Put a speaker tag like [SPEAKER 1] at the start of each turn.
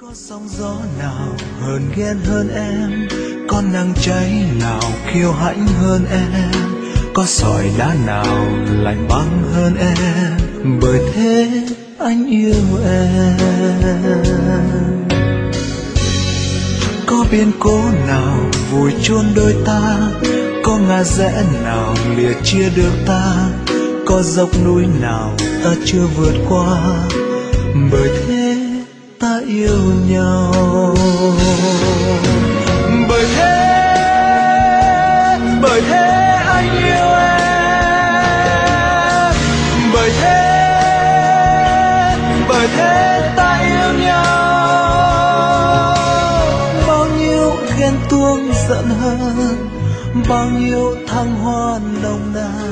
[SPEAKER 1] Có sóng gió nào hờn ghen hơn em, có nắng cháy nào kiêu hãnh hơn em, có sỏi đá nào lạnh băng hơn em, bởi thế anh yêu em. Có biến cố nào vùi chôn đôi ta, có ngã rẽ nào lìa chia được ta, có dốc núi nào ta chưa vượt qua, bởi thế ta yêu nhau. Bởi thế anh yêu em. Bởi thế ta yêu nhau. Bao nhiêu ghen tuông giận hờn, bao nhiêu thăng hoa nồng nàn,